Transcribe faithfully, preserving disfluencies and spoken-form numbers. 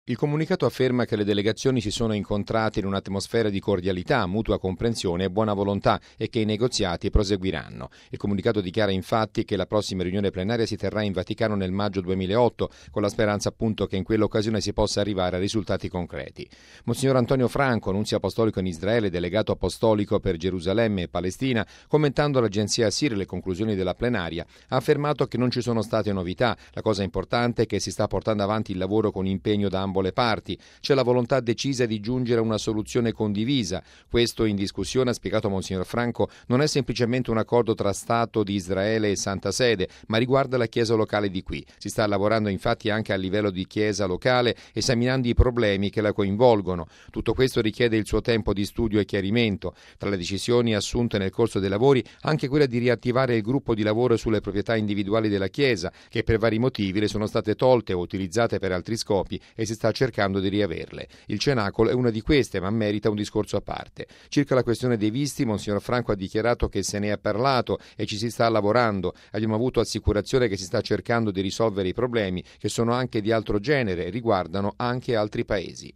Il comunicato afferma che le delegazioni si sono incontrate in un'atmosfera di cordialità, mutua comprensione e buona volontà e che i negoziati proseguiranno. Il comunicato dichiara infatti che la prossima riunione plenaria si terrà in Vaticano nel maggio duemilaotto, con la speranza appunto che in quell'occasione si possa arrivare a risultati concreti. Monsignor Antonio Franco, nunzio apostolico in Israele, delegato apostolico per Gerusalemme e Palestina, commentando all'agenzia S I R le conclusioni della plenaria, ha affermato che non ci sono state novità. La cosa importante è che si sta portando avanti il lavoro con impegno da ambo le parti. C'è la volontà decisa di giungere a una soluzione condivisa. Questo in discussione, ha spiegato Monsignor Franco, non è semplicemente un accordo tra Stato di Israele e Santa Sede, ma riguarda la Chiesa locale di qui. Si sta lavorando infatti anche a livello di Chiesa locale, esaminando i problemi che la coinvolgono. Tutto questo richiede il suo tempo di studio e chiarimento. Tra le decisioni assunte nel corso dei lavori, anche quella di riattivare il gruppo di lavoro sulle proprietà individuali della Chiesa, che per vari motivi le sono state tolte o utilizzate per altri scopi e si sta cercando di riaverle. Il cenacolo è una di queste, ma merita un discorso a parte. Circa la questione dei visti, Monsignor Franco ha dichiarato che se ne è parlato e ci si sta lavorando. Abbiamo avuto assicurazione che si sta cercando di risolvere i problemi, che sono anche di altro genere e riguardano anche altri paesi.